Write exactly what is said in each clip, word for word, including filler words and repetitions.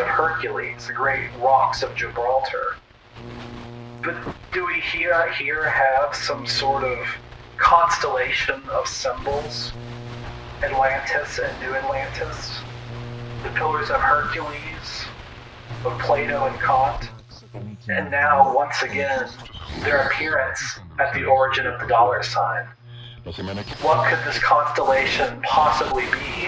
of Hercules, the great rocks of Gibraltar. But do we here, here have some sort of constellation of symbols? Atlantis and New Atlantis? The Pillars of Hercules? Of Plato and Kant? And now, once again, their appearance at the origin of the dollar sign. What could this constellation possibly be?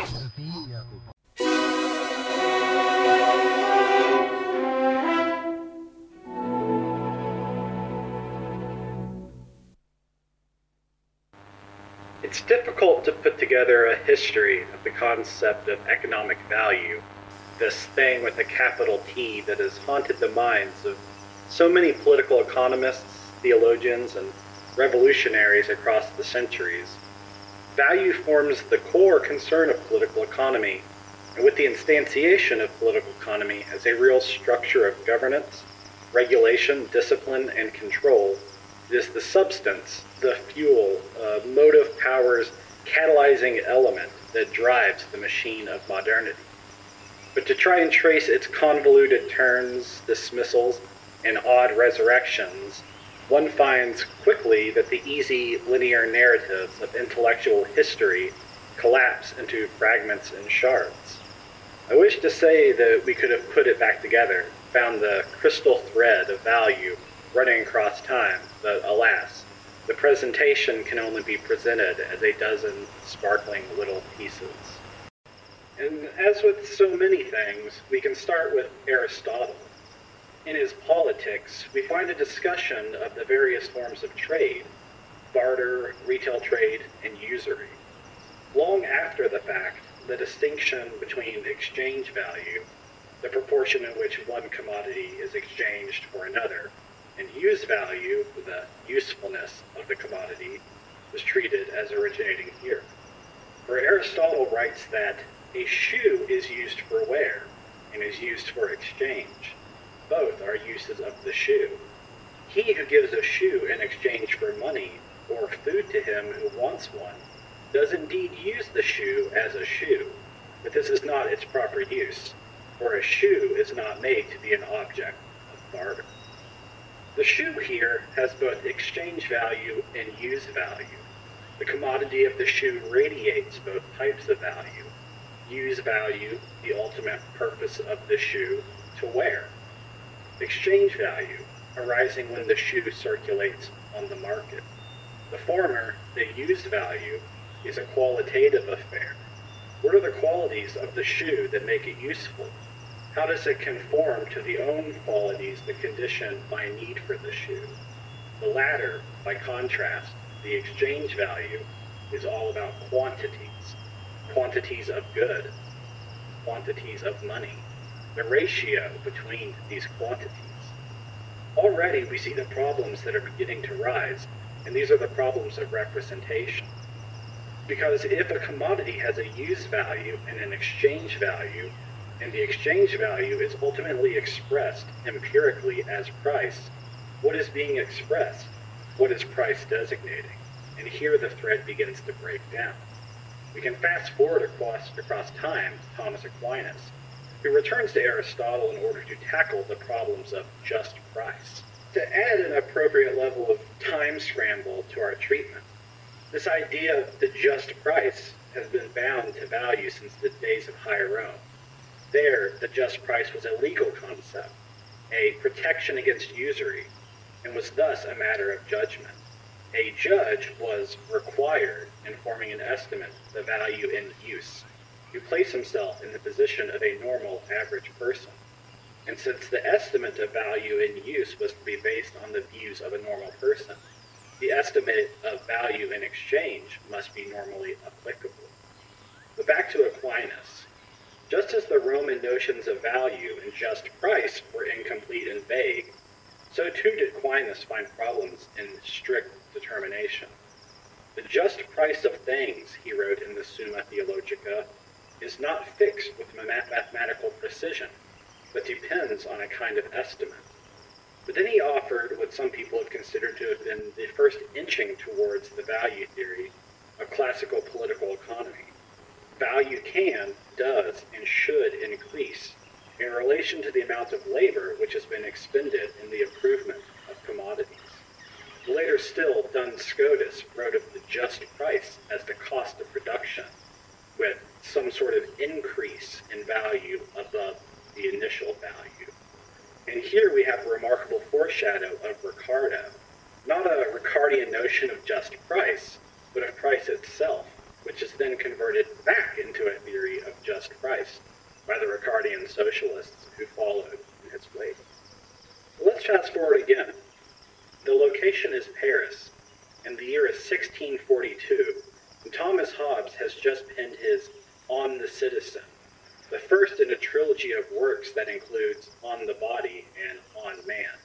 It's difficult to put together a history of the concept of economic value, this thing with a capital T that has haunted the minds of so many political economists, theologians, and revolutionaries across the centuries. Value forms the core concern of political economy, and with the instantiation of political economy as a real structure of governance, regulation, discipline, and control, it is the substance, the fuel, uh, motive powers, catalyzing element that drives the machine of modernity. But to try and trace its convoluted turns, dismissals, and odd resurrections, one finds quickly that the easy linear narratives of intellectual history collapse into fragments and shards. I wish to say that we could have put it back together, found the crystal thread of value running across time, but alas, the presentation can only be presented as a dozen sparkling little pieces. And as with so many things, we can start with Aristotle. In his Politics, we find a discussion of the various forms of trade, barter, retail trade, and usury. Long after the fact, the distinction between exchange value, the proportion in which one commodity is exchanged for another, and use value, the usefulness of the commodity, was treated as originating here. For Aristotle writes that a shoe is used for wear and is used for exchange. Both are uses of the shoe. He who gives a shoe in exchange for money or food to him who wants one does indeed use the shoe as a shoe, but this is not its proper use, for a shoe is not made to be an object of barter. The shoe here has both exchange value and use value. The commodity of the shoe radiates both types of value. Use value, the ultimate purpose of the shoe, to wear. Exchange value, arising when the shoe circulates on the market. The former, the use value, is a qualitative affair. What are the qualities of the shoe that make it useful? How does it conform to the own qualities that condition my need for the shoe? The latter, by contrast, the exchange value, is all about quantities. Quantities of good, quantities of money, the ratio between these quantities. Already we see the problems that are beginning to rise, and these are the problems of representation. Because if a commodity has a use value and an exchange value, and the exchange value is ultimately expressed empirically as price, what is being expressed? What is price designating? And here the thread begins to break down. We can fast forward across, across time to Thomas Aquinas, who returns to Aristotle in order to tackle the problems of just price. To add an appropriate level of time scramble to our treatment, this idea of the just price has been bound to value since the days of High Rome. There, the just price was a legal concept, a protection against usury, and was thus a matter of judgment. A judge was required, in forming an estimate of the value in use, to place himself in the position of a normal average person. And since the estimate of value in use was to be based on the views of a normal person, the estimate of value in exchange must be normally applicable. But back to Aquinas. Just as the Roman notions of value and just price were incomplete and vague, so too did Aquinas find problems in strict determination. The just price of things, he wrote in the Summa Theologica, is not fixed with mathematical precision, but depends on a kind of estimate. But then he offered what some people have considered to have been the first inching towards the value theory of classical political economy. Value can, does, and should increase in relation to the amount of labor which has been expended in the improvement of commodities. Later still, Duns Scotus wrote of the just price as the cost of production, with some sort of increase in value above the initial value. And here we have a remarkable foreshadow of Ricardo, not a Ricardian notion of just price, but of price itself, which is then converted back into a theory of just price by the Ricardian socialists who followed in his wake. Let's fast forward again. The location is Paris, and the year is sixteen forty-two, and Thomas Hobbes has just penned his On the Citizen, the first in a trilogy of works that includes On the Body and On Man.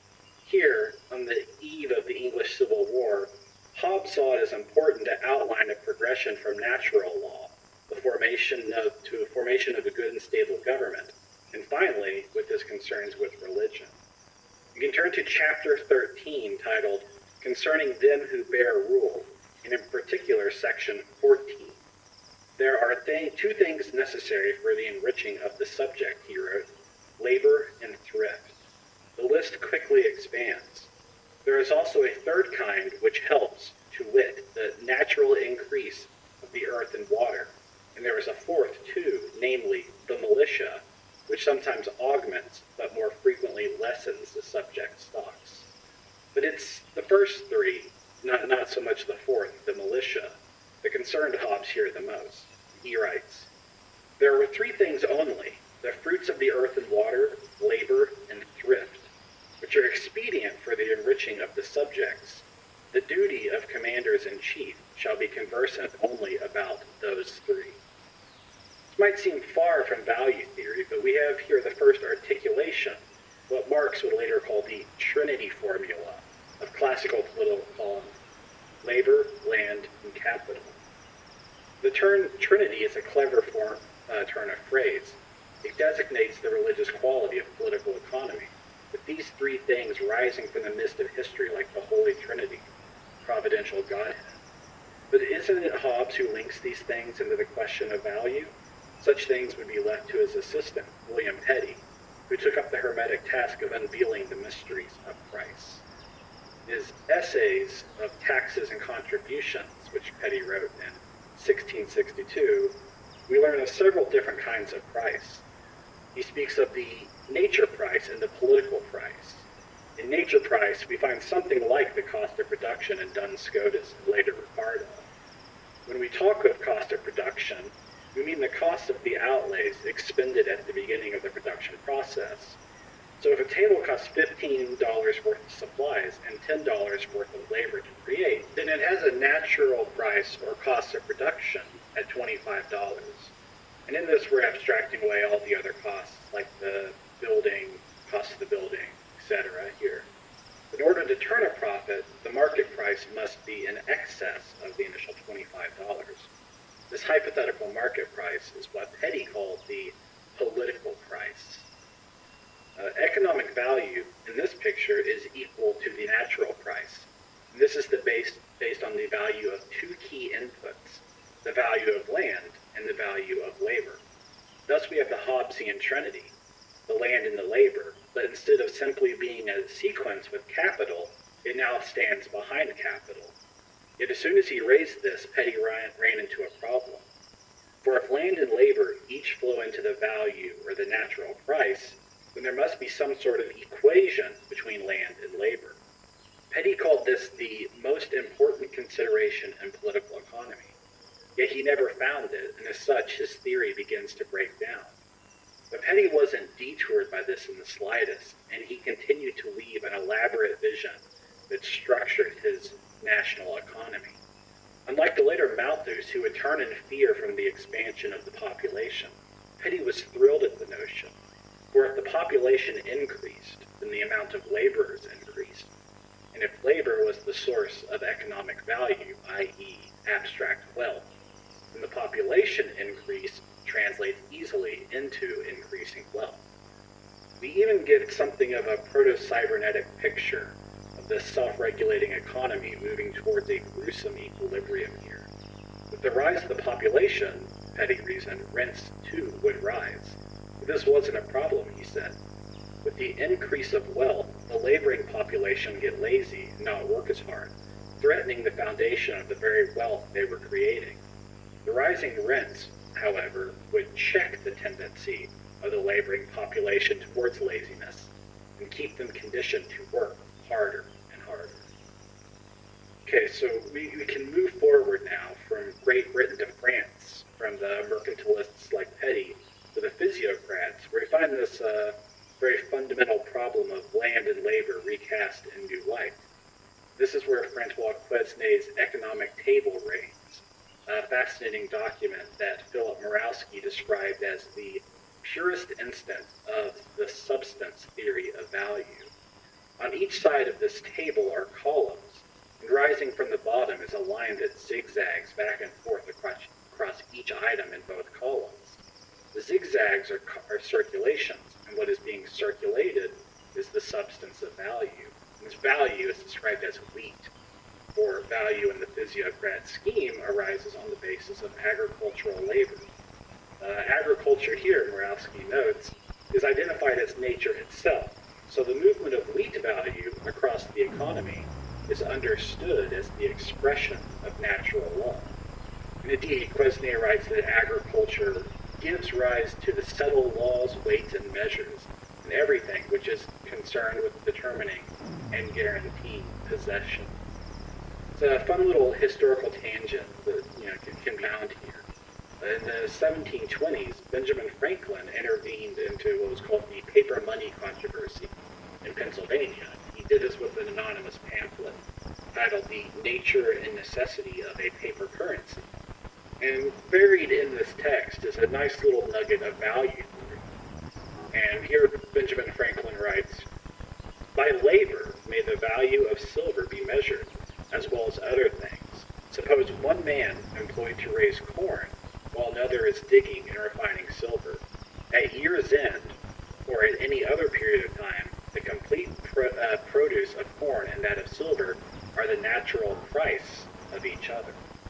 Here, on the eve of the English Civil War, Hobbes saw it as important to outline a progression from natural law, the formation of, to a formation of a good and stable government, and finally, with his concerns with religion. You can turn to chapter thirteen, titled Concerning Them Who Bear Rule, and in particular, section fourteen. There are th- two things necessary for the enriching of the subject, he wrote, labor and thrift. The list quickly expands. There is also a third kind which helps, to wit, the natural increase of the earth and water. And there is a fourth, too, namely the militia, which sometimes augments, but more frequently lessens the subject's stocks. But it's the first three, not, not so much the fourth, the militia, that concerned Hobbes here the most. He writes, there were three things only, the fruits of the earth and water, labor, and thrift, which are expedient for the enriching of the subjects. The duty of commanders-in-chief shall be conversant only about those three. This might seem far from value theory, but we have here the first articulation, what Marx would later call the Trinity formula of classical political economy: labor, land, and capital. The term Trinity is a clever form, uh, turn of phrase. It designates the religious quality of political economy, with these three things rising from the mist of history like the Holy Trinity, providential Godhead. But isn't it Hobbes who links these things into the question of value? Such things would be left to his assistant, William Petty, who took up the hermetic task of unveiling the mysteries of price. His Essays of Taxes and Contributions, which Petty wrote in sixteen sixty-two, we learn of several different kinds of price. He speaks of the nature price and the political price. In nature price, we find something like the cost of production in Duns Scotus and later Ricardo. When we talk of cost of production, we mean the cost of the outlays expended at the beginning of the production process. So if a table costs fifteen dollars worth of supplies and ten dollars worth of labor to create, then it has a natural price or cost of production at twenty-five dollars. And in this, we're abstracting away all the other costs, like the building, cost of the building, et cetera here. In order to turn a profit, the market price must be in excess of the initial twenty-five dollars. This hypothetical market price is what Petty called the political price. Uh, economic value in this picture is equal to the natural price. And this is the base based on the value of two key inputs, the value of land and the value of labor. Thus we have the Hobbesian trinity, the land and the labor, but instead of simply being a sequence with capital, it now stands behind capital. Yet as soon as he raised this, Petty ran, ran into a problem. For if land and labor each flow into the value or the natural price, then there must be some sort of equation between land and labor. Petty called this the most important consideration in political economy. Yet he never found it, and as such, his theory begins to break down. But Petty wasn't detoured by this in the slightest, and he continued to weave an elaborate vision that structured his national economy. Unlike the later Malthus, who would turn in fear from the expansion of the population, Petty was thrilled at the notion. For if the population increased, then the amount of laborers increased. And if labor was the source of economic value, that is abstract wealth, then the population increase translates easily into increasing wealth. We even get something of a proto-cybernetic picture of this self-regulating economy moving towards a gruesome equilibrium here. With the rise of the population, Petty reasoned, rents too would rise. This wasn't a problem, he said. With the increase of wealth, the laboring population get lazy and not work as hard, threatening the foundation of the very wealth they were creating. The rising rents, however, would check the tendency of the laboring population towards laziness and keep them conditioned to work harder and harder. Okay, so we, we can move forward now from Great Britain to France, from the mercantilists like Petty to the physiocrats, where we find this uh, very fundamental problem of land and labor recast in new light. This is where Francois Quesnay's economic table reigns, a fascinating document that Philip Murawski described as the purest instance of the substance theory of value. On each side of this table are columns, and rising from the bottom is a line that zigzags back and forth across, across each item in both columns. The zigzags are, are circulations, and what is being circulated is the substance of value. And this value is described as wheat, or value in the physiocrat scheme arises on the basis of agricultural labor. Uh, agriculture here, Murawski notes, is identified as nature itself, so the movement of wheat value across the economy is understood as the expression of natural law. And indeed, Quesnay writes that agriculture gives rise to the settled laws, weights, and measures, and everything which is concerned with determining and guaranteeing possession. It's a fun little historical tangent that you know can, can be found here. In the seventeen twenties, Benjamin Franklin intervened into what was called the paper money controversy in Pennsylvania. He did this with an anonymous pamphlet titled The Nature and Necessity of a Paper Currency. And buried in this text is a nice little nugget of value. And here Benjamin Franklin writes, "By labor may the value of silver be measured, as well as other things. Suppose one man employed to raise corn, while another is digging and refining silver. At year's end, or at any other period of time, the complete pro- uh, produce of corn and that of silver are the natural price of each other."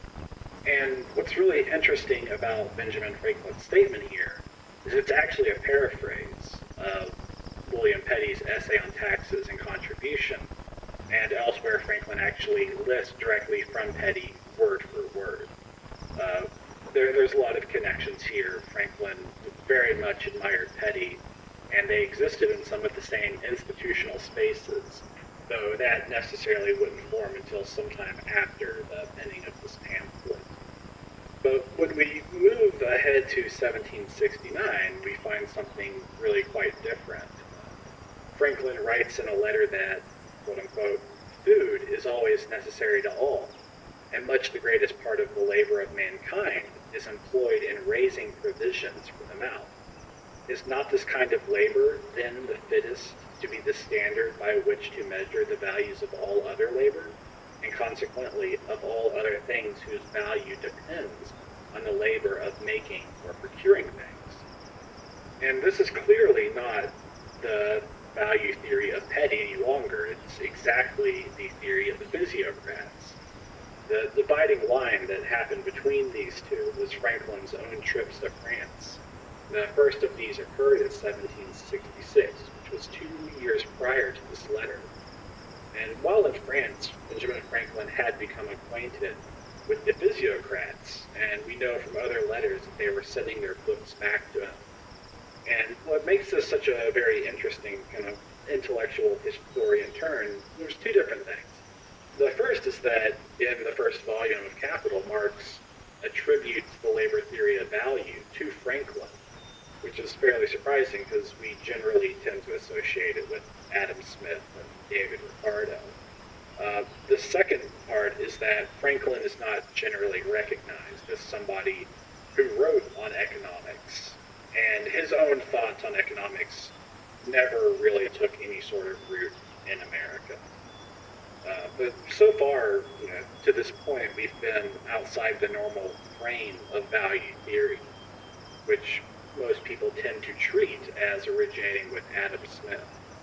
And what's really interesting about Benjamin Franklin's statement here is it's actually a paraphrase of William Petty's essay on taxes and contribution, and elsewhere Franklin actually lists directly from Petty word for word. Uh, there, there's a lot of connections here. Franklin very much admired Petty, and they existed in some of the same institutional spaces, though that necessarily wouldn't form until sometime after the penning of this pamphlet. But when we move ahead to seventeen sixty-nine, we find something really quite different. Franklin writes in a letter that, quote-unquote, "food is always necessary to all, and much the greatest part of the labor of mankind is employed in raising provisions for the mouth. Is not this kind of labor, then, the fittest to be the standard by which to measure the values of all other labor, and consequently of all other things whose value depends on the labor of making or procuring things?" And this is clearly not the value theory of Petty any longer. It's exactly the theory of the physiocrats. The dividing line that happened between these two was Franklin's own trips to France. The first of these occurred in seventeen sixty-six, which was two years prior to this letter. And while in France, Benjamin Franklin had become acquainted with the physiocrats, and we know from other letters that they were sending their books back to him. And what makes this such a very interesting kind of intellectual historian turn, there's two different things. The first is that in the first volume of Capital, Marx attributes the labor theory of value to Franklin, which is fairly surprising because we generally tend to associate it with Adam Smith and David Ricardo. Uh, the second part is that Franklin is not generally recognized as somebody who wrote on economics, and his own thoughts on economics never really took any sort of root in America. Uh, but so far, you know, to this point, we've been outside the normal frame of value theory, which most people tend to treat as originating with Adam Smith.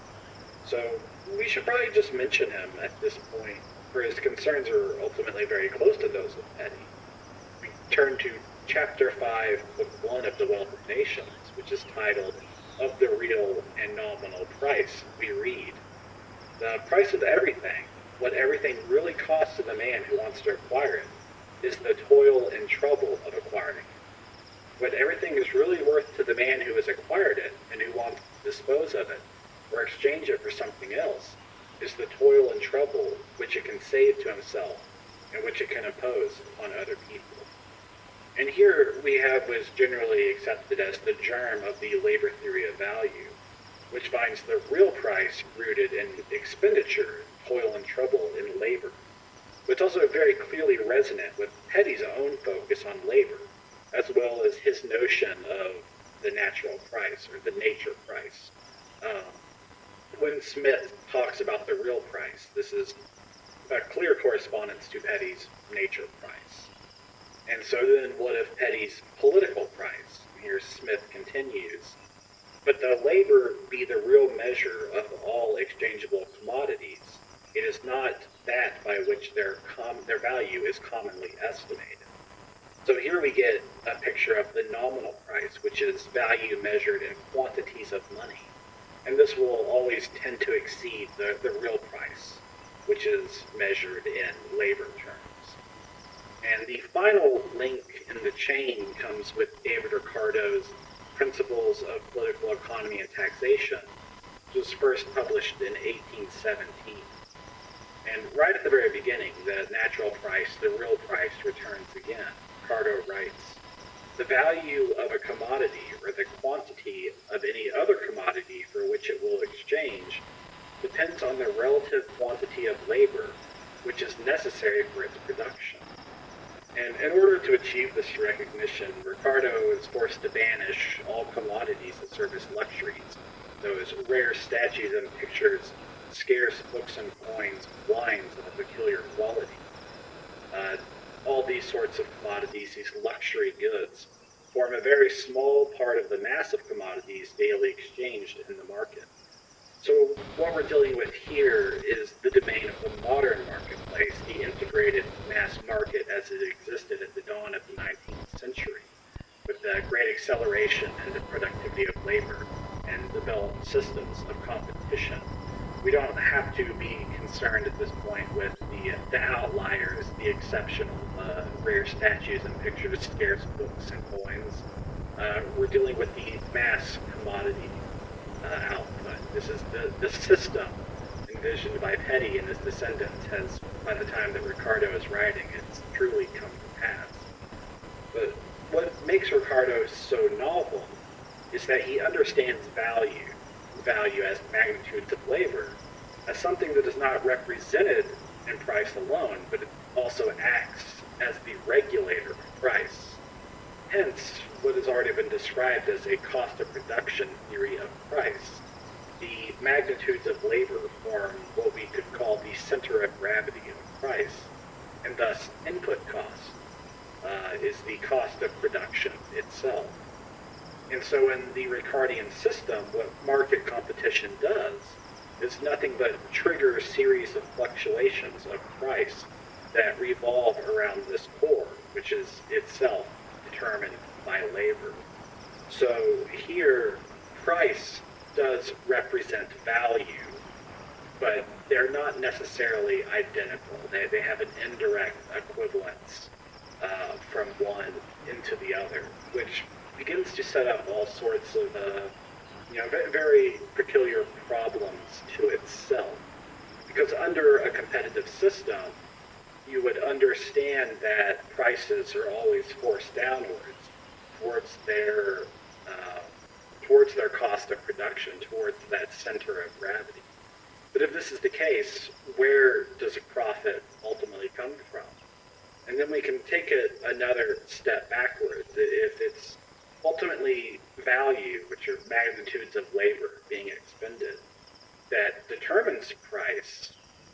So we should probably just mention him at this point, for his concerns are ultimately very close to those of Petty. We turn to Chapter five, Book one of The Wealth of Nations, which is titled Of the Real and Nominal Price, we read, "The price of everything, what everything really costs to the man who wants to acquire it, is the toil and trouble of acquiring it. What everything is really worth to the man who has acquired it and who wants to dispose of it or exchange it for something else is the toil and trouble which it can save to himself and which it can impose on other people." And here we have what is generally accepted as the germ of the labor theory of value, which finds the real price rooted in expenditure, toil and trouble in labor. But it's also very clearly resonant with Petty's own focus on labor, as well as his notion of the natural price or the nature price. Um, when Smith talks about the real price, this is a clear correspondence to Petty's nature price. And so then what of Petty's political price? Here Smith continues, "But though labor be the real measure of all exchangeable commodities, it is not that by which their com- their value is commonly estimated." So here we get a picture of the nominal price, which is value measured in quantities of money. And this will always tend to exceed the, the real price, which is measured in labor terms. And the final link in the chain comes with David Ricardo's Principles of Political Economy and Taxation, which was first published in eighteen seventeen. And right at the very beginning, the natural price, the real price, returns again. Ricardo writes, "The value of a commodity or the quantity of any other commodity for which it will exchange depends on the relative quantity of labor which is necessary for its production." And in order to achieve this recognition, Ricardo is forced to banish all commodities that serve as luxuries, those rare statues and pictures, scarce books and coins, wines of a peculiar quality. Uh, all these sorts of commodities, these luxury goods, form a very small part of the mass of commodities daily exchanged in the market. So what we're dealing with here is the domain of the modern marketplace, the integrated mass market as it existed at the dawn of the nineteenth century, with the great acceleration in the productivity of labor and developed systems of competition. We don't have to be concerned at this point with the, the outliers, the exceptional uh, rare statues and pictures, scarce books and coins. Uh, we're dealing with the mass commodity uh, output. This is the, the system envisioned by Petty and his descendants has, by the time that Ricardo is writing, it's truly come to pass. But what makes Ricardo so novel is that he understands value, value as magnitudes of labor, as something that is not represented in price alone, but it also acts as the regulator of price. Hence, what has already been described as a cost of production theory of price. The magnitudes of labor form what we could call the center of gravity of price, and thus input cost uh, is the cost of production itself. And so in the Ricardian system, what market competition does is nothing but trigger a series of fluctuations of price that revolve around this core, which is itself determined by labor. So here, price does represent value, but they're not necessarily identical. They, they have an indirect equivalence uh, from one into the other, which begins to set up all sorts of uh, you know, very peculiar problems to itself. Because under a competitive system, you would understand that prices are always forced downwards towards their uh, towards their cost of production, towards that center of gravity. But if this is the case, where does profit ultimately come from? And then we can take it another step backwards. If it's ultimately value, which are magnitudes of labor being expended, that determines price,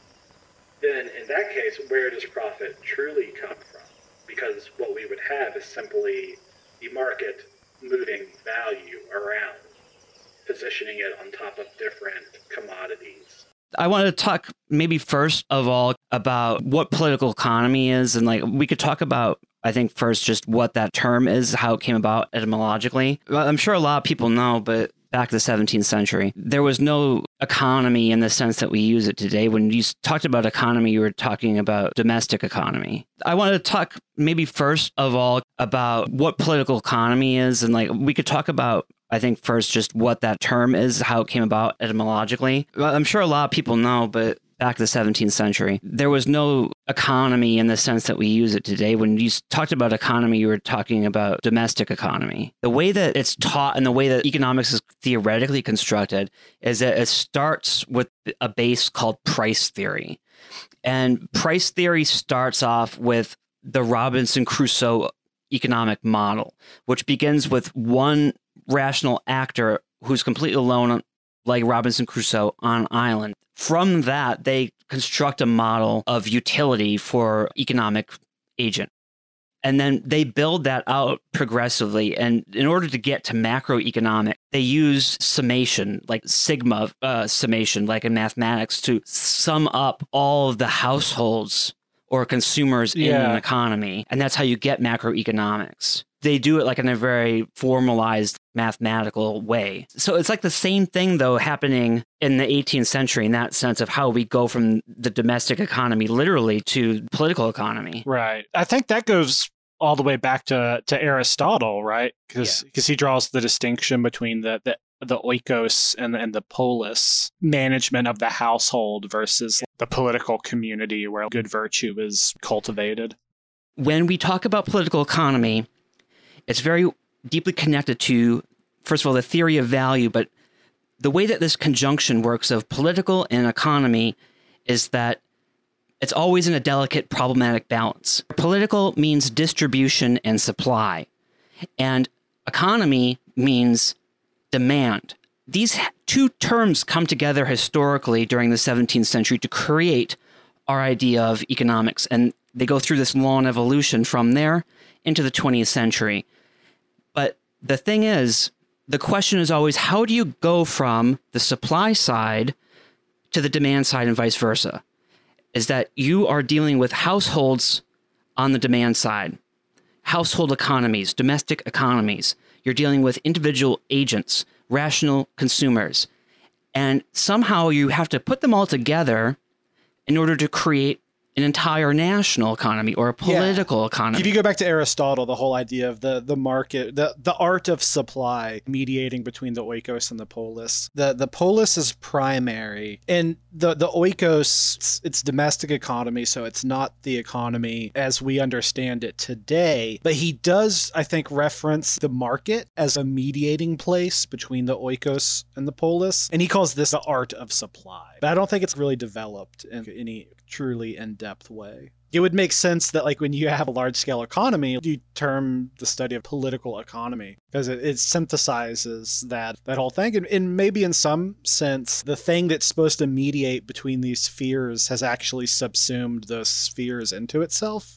then in that case, where does profit truly come from? Because what we would have is simply the market moving value around, positioning it on top of different commodities. I want to talk maybe first of all about what political economy is. And like we could talk about I think first just what that term is, how it came about etymologically. Well, I'm sure a lot of people know, but back to the seventeenth century, there was no economy in the sense that we use it today. When you talked about economy, you were talking about domestic economy. I want to talk maybe first of all about what political economy is. And like we could talk about, I think first just what that term is, how it came about etymologically. Well, I'm sure a lot of people know, but back to the seventeenth century, there was no economy in the sense that we use it today. When you talked about economy, you were talking about domestic economy. The way that it's taught and the way that economics is theoretically constructed is that it starts with a base called price theory. And price theory starts off with the Robinson Crusoe economic model, which begins with one rational actor who's completely alone, like Robinson Crusoe, on an island. From that, they construct a model of utility for economic agent. And then they build that out progressively. And in order to get to macroeconomic, they use summation, like sigma uh, summation, like in mathematics, to sum up all of the households or consumers Yeah. in an economy. And that's how you get macroeconomics. They do it like in a very formalized mathematical way. So it's like the same thing, though, happening in the eighteenth century in that sense of how we go from the domestic economy literally to political economy. Right. I think that goes all the way back to, to Aristotle, right? Because because he draws the distinction between the, the, the oikos and, and the polis, management of the household versus the political community where good virtue is cultivated. When we talk about political economy, it's very deeply connected to, first of all, the theory of value, but the way that this conjunction works of political and economy is that it's always in a delicate, problematic balance. Political means distribution and supply, and economy means demand. These two terms come together historically during the seventeenth century to create our idea of economics, and they go through this long evolution from there into the twentieth century. But the thing is, the question is always, how do you go from the supply side to the demand side and vice versa? Is that you are dealing with households on the demand side, household economies, domestic economies. You're dealing with individual agents, rational consumers. And somehow you have to put them all together in order to create an entire national economy or a political Yeah. economy. If you go back to Aristotle, the whole idea of the, the market, the, the art of supply mediating between the oikos and the polis. The the polis is primary, and the, the oikos, it's, it's domestic economy, so it's not the economy as we understand it today. But he does, I think, reference the market as a mediating place between the oikos and the polis, and he calls this the art of supply. But I don't think it's really developed in any truly in-depth way. It would make sense that, like, when you have a large-scale economy, you term the study of political economy because it, it synthesizes that that whole thing. And, and maybe in some sense, the thing that's supposed to mediate between these spheres has actually subsumed those spheres into itself.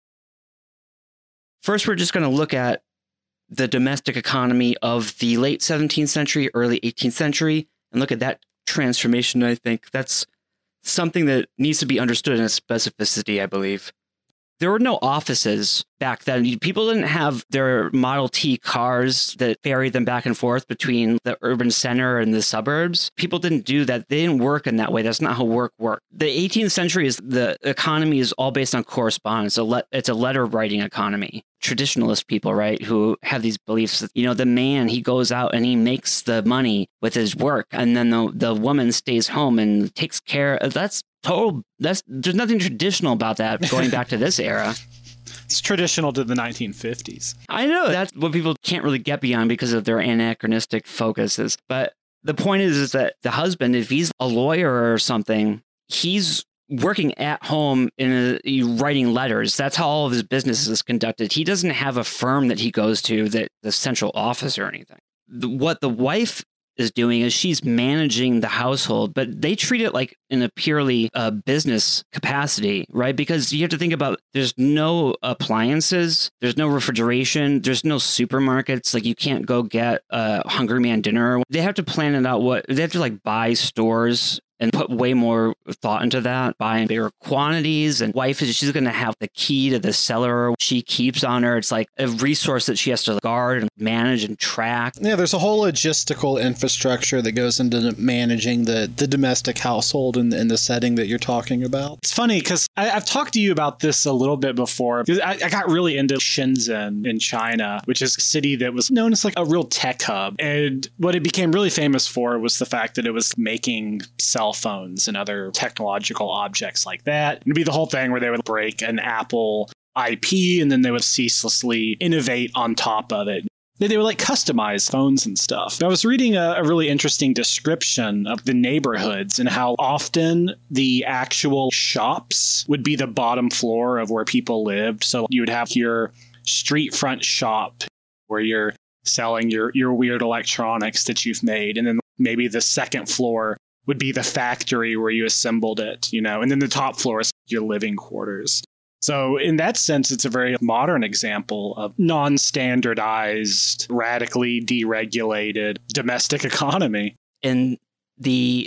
First, we're just going to look at the domestic economy of the late seventeenth century, early eighteenth century, and look at that transformation. I think that's something that needs to be understood in a specificity, I believe. There were no offices back then. People didn't have their Model T cars that ferried them back and forth between the urban center and the suburbs. People didn't do that. They didn't work in that way. That's not how work worked. The eighteenth century is the economy is all based on correspondence. It's a, le- it's a letter writing economy. Traditionalist people, right, who have these beliefs that, you know, the man, he goes out and he makes the money with his work, and then the the woman stays home and takes care of that's total that's there's nothing traditional about that going back to this era. It's traditional to the nineteen fifties. I know that's what people can't really get beyond because of their anachronistic focuses. But the point is, is that the husband, if he's a lawyer or something, he's working at home in a, writing letters. That's how all of his business is conducted. He doesn't have a firm that he goes to, that the central office or anything. The, what the wife is doing is she's managing the household, but they treat it like in a purely uh, business capacity, right? Because you have to think about, there's no appliances, there's no refrigeration, there's no supermarkets. Like, you can't go get a Hungry Man dinner. They have to plan it out. What they have to like buy stores and put way more thought into that, buying bigger quantities. And wife is she's going to have the key to the cellar she keeps on her. It's like a resource that she has to guard and manage and track. Yeah, there's a whole logistical infrastructure that goes into managing the, the domestic household in, in the setting that you're talking about. It's funny because I've talked to you about this a little bit before. I, I got really into Shenzhen in China, which is a city that was known as like a real tech hub. And what it became really famous for was the fact that it was making cell phones and other technological objects like that. It'd be the whole thing where they would break an Apple I P and then they would ceaselessly innovate on top of it. They would like customize phones and stuff. I was reading a, a really interesting description of the neighborhoods and how often the actual shops would be the bottom floor of where people lived. So you would have your street front shop where you're selling your, your weird electronics that you've made. And then maybe the second floor would be the factory where you assembled it, you know, and then the top floor is your living quarters. So in that sense, it's a very modern example of non-standardized, radically deregulated domestic economy. In the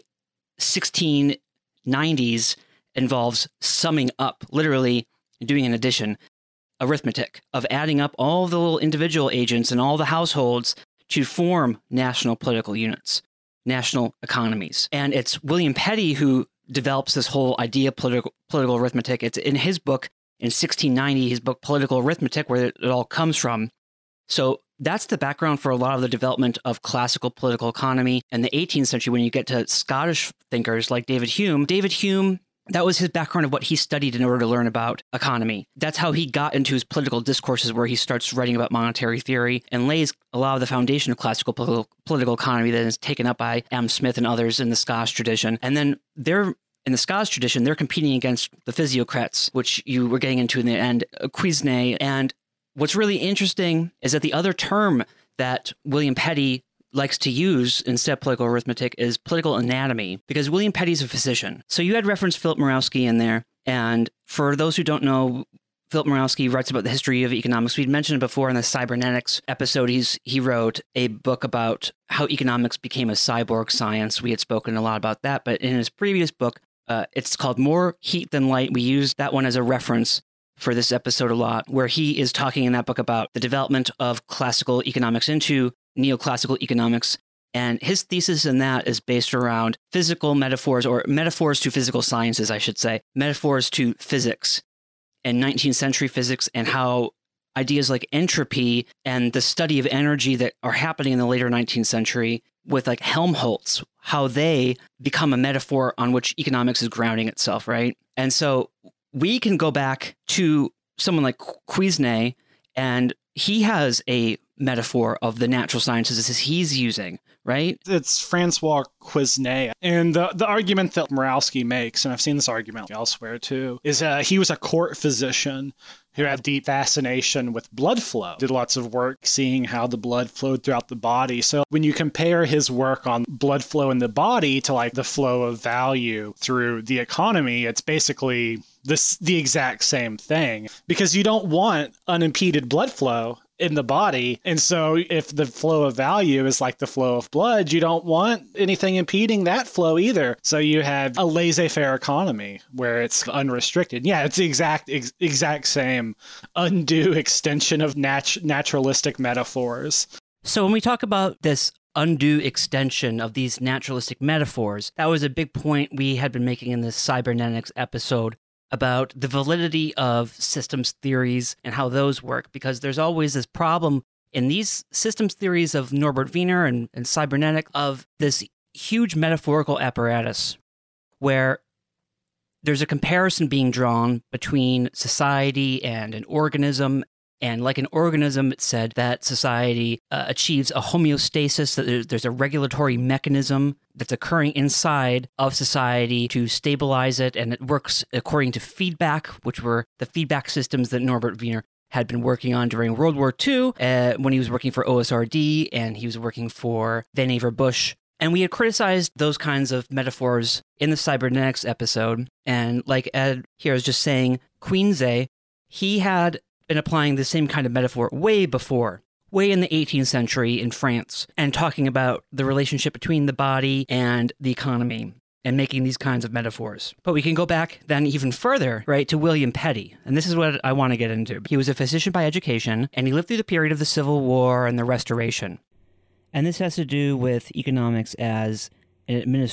sixteen nineties involves summing up, literally doing an addition, arithmetic of adding up all the little individual agents and all the households to form national political units, national economies. And it's William Petty who develops this whole idea of political, political arithmetic. It's in his book, in sixteen ninety, his book Political Arithmetic, where it all comes from. So that's the background for a lot of the development of classical political economy in the eighteenth century. When you get to Scottish thinkers like David Hume, David Hume, that was his background of what he studied in order to learn about economy. That's how he got into his political discourses, where he starts writing about monetary theory and lays a lot of the foundation of classical political, political economy that is taken up by Adam Smith and others in the Scottish tradition. And then they're in the Scottish tradition, they're competing against the physiocrats, which you were getting into in the end, Cuisnet. And what's really interesting is that the other term that William Petty likes to use instead of political arithmetic is political anatomy, because William Petty's a physician. So you had referenced Philip Mirowski in there. And for those who don't know, Philip Mirowski writes about the history of economics. We'd mentioned it before in the cybernetics episode. He's he wrote a book about how economics became a cyborg science. We had spoken a lot about that. But in his previous book, Uh, it's called More Heat Than Light. We use that one as a reference for this episode a lot, where he is talking in that book about the development of classical economics into neoclassical economics. And his thesis in that is based around physical metaphors, or metaphors to physical sciences, I should say, metaphors to physics and nineteenth century physics, and how ideas like entropy and the study of energy that are happening in the later nineteenth century with like Helmholtz, how they become a metaphor on which economics is grounding itself, right? And so we can go back to someone like Cuisnet, and he has a metaphor of the natural sciences as he's using, right? It's Francois Cuisnet. And the, the argument that Mirowski makes, and I've seen this argument elsewhere too, is uh, he was a court physician who had deep fascination with blood flow, did lots of work seeing how the blood flowed throughout the body. So when you compare his work on blood flow in the body to like the flow of value through the economy, it's basically this the exact same thing, because you don't want unimpeded blood flow in the body. And so if the flow of value is like the flow of blood, you don't want anything impeding that flow either. So you have a laissez-faire economy where it's unrestricted. Yeah, it's the exact ex- exact same undue extension of nat- naturalistic metaphors. So when we talk about this undue extension of these naturalistic metaphors, that was a big point we had been making in this cybernetics episode about the validity of systems theories and how those work, because there's always this problem in these systems theories of Norbert Wiener and, and cybernetic of this huge metaphorical apparatus where there's a comparison being drawn between society and an organism. And like an organism, it said that society uh, achieves a homeostasis, that there's a regulatory mechanism that's occurring inside of society to stabilize it, and it works according to feedback, which were the feedback systems that Norbert Wiener had been working on during World War Two, uh, when he was working for O S R D, and he was working for Vannevar Bush. And we had criticized those kinds of metaphors in the cybernetics episode. And like Ed here was just saying, Cuisnet, he had been applying the same kind of metaphor way before, way in the eighteenth century in France, and talking about the relationship between the body and the economy. and making these kinds of metaphors. But we can go back then even further, right, to William Petty. And this is what I want to get into. He was a physician by education, and he lived through the period of the Civil War and the Restoration. And this has to do with economics as an administration